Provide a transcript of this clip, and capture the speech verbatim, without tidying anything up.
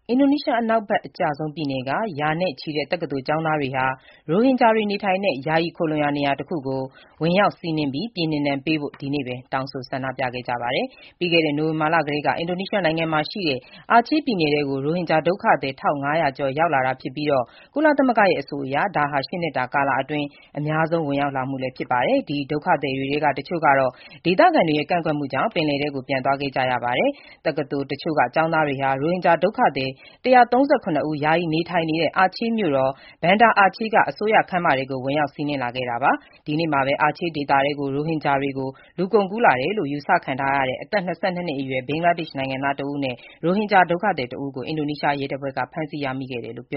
အင်ဒိုနီးရှားအနောက်ဘက်အကျဆုံးပြည်နယ်က ရာနဲ့ချီတဲ့တက္ကသိုလ်ကျောင်းသားတွေဟာ ရိုဟင်ဂျာတွေနေထိုင်တဲ့ ယာယီခိုလှုံရာနေရာတခုကို ဝင်ရောက်စီးနင်းပြီး ပြည်နှင်ဒဏ်ပေးဖို့ ဒီနေ့ပဲ တောင်းဆိုဆန္ဒပြခဲ့ကြပါတယ်။ ပြီးခဲ့တဲ့ နိုဝင်ဘာလကတည်းက အင်ဒိုနီးရှားနိုင်ငံမှာရှိတဲ့ အာချေးပြည်နယ်ထဲကို ရိုဟင်ဂျာဒုက္ခသည် ၁၅၀၀ ကျော်ရောက်လာတာဖြစ်ပြီး ကုလသမဂ္ဂရဲ့အဆိုအရ ဒါဟာ ၈ နှစ်တာကာလအတွင်း အများဆုံးဝင်ရောက်လာမှုလည်းဖြစ်ပါတယ်။ ဒီဒုက္ခသည်တွေထဲက တချို့ကတော့ ဒေသခံတွေရဲ့ကန့်ကွက်မှုကြောင့် ပင်လယ်ထဲကို ပြန်သွားခဲ့ကြရပါတယ်။ တက္ကသိုလ်တချို့က ကျောင်းသားတွေဟာ ရိုဟင်ဂျာဒုက္ခသည် ၁၃၇ ဦး ယာယီနေထိုင်နေတဲ့ အာချေးမြို့တော် Banda Aceh က အစိုးရခန်းမထဲကို ဝင်ရောက်စီးနင်းလာခဲ့တာပါ။ ဒီနေ့မှာပဲ အာချေးဒေသထဲကို ရိုဟင်ဂျာတွေကို လူကုန်ကူးလာတယ်လို့ ယူဆခံထားရတဲ့ အသက် ၂၂ နှစ်အရွယ် ဘင်္ဂလားဒေ့ရှ်နိုင်ငံသားတဦးနဲ့ ရိုဟင်ဂျာဒုက္ခသည်တဦးကို အင်ဒိုနီးရှားရဲတပ်ဖွဲ့က ဖမ်းဆီးရမိခဲ့တယ်လို့ ပ